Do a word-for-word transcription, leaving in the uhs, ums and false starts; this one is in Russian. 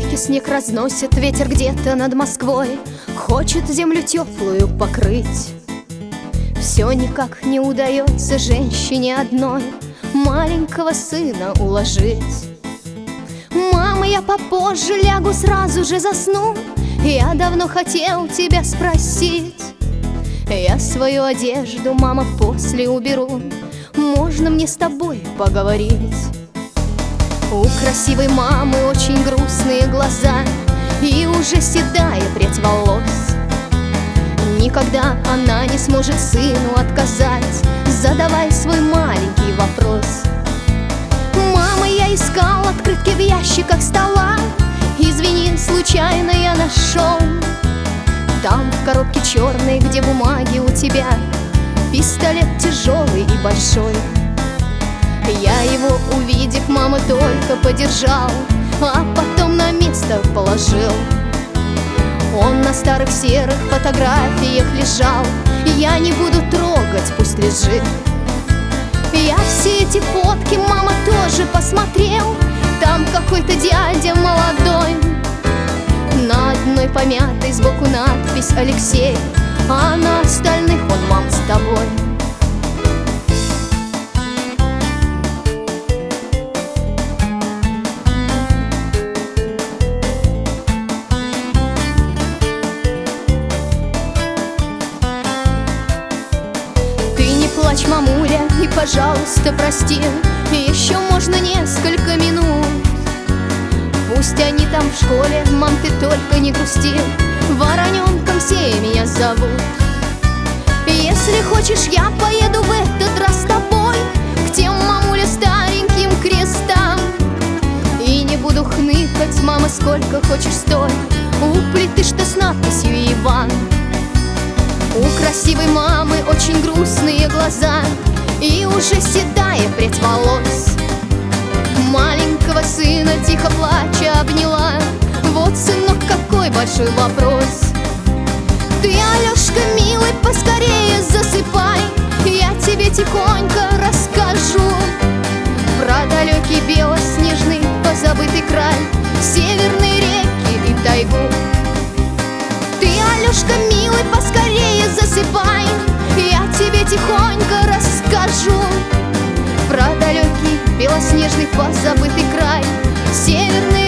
Мягкий снег разносит ветер где-то над Москвой, хочет землю теплую покрыть. Все никак не удается женщине одной маленького сына уложить. Мама, я попозже лягу, сразу же засну. Я давно хотел тебя спросить. Я свою одежду, мама, после уберу. Можно мне с тобой поговорить? У красивой мамы очень грустные глаза и уже седая прядь волос. Никогда она не сможет сыну отказать, задавай свой маленький вопрос. Мама, я искал открытки в ящиках стола. Извини, случайно я нашел. Там в коробке черной, где бумаги у тебя, пистолет тяжелый и большой. Я его, увидев, мама, только подержал, а потом на место положил. Он на старых серых фотографиях лежал, я не буду трогать, пусть лежит. Я все эти фотки, мама, тоже посмотрел. Там какой-то дядя молодой, на одной помятой сбоку надпись «Алексей», а на остальных он, мам, с тобой. Плачь, мамуля, и, пожалуйста, прости. Еще можно несколько минут. Пусть они там в школе, мам, ты только не грусти. Вороненком все меня зовут. Если хочешь, я поеду в этот раз с тобой к тем, мамуля, стареньким крестам. И не буду хныкать, мама, сколько хочешь стой у плиты, что с надписью «Иван». У красивой мамы очень грустные глаза и уже седая прядь волос. Маленького сына тихо плача обняла. Вот, сынок, какой большой вопрос. Ты, Алешка, милый, поскорее засыпай. Я тебе тихонько расскажу про далекий белоснежный позабытый край, северные реки и тайгу. Ты, Алешка, милый, поскорее засыпай. Я тебе тихонько расскажу про далекий белоснежный позабытый край, северный